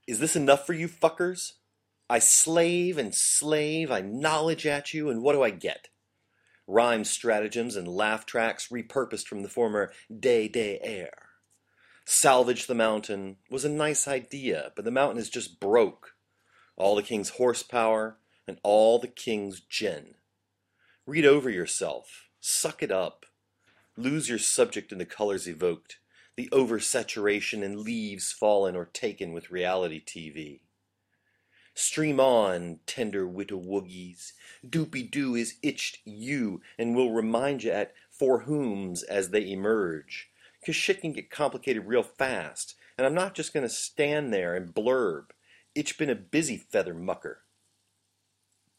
Is this enough for you fuckers? I slave and slave, I knowledge at you, and what do I get? Rhyme stratagems and laugh tracks repurposed from the former Day Air. Salvage the mountain was a nice idea, but the mountain is just broke. All the king's horsepower and all the king's gin. Read over yourself. Suck it up. Lose your subject in the colors evoked, the oversaturation in leaves fallen or taken with reality TV. Stream on, tender wittowoogies. Doopy-doo is itched you and will remind you at for whoms as they emerge. 'Cause shit can get complicated real fast, and I'm not just gonna stand there and blurb. It's been a busy feather mucker.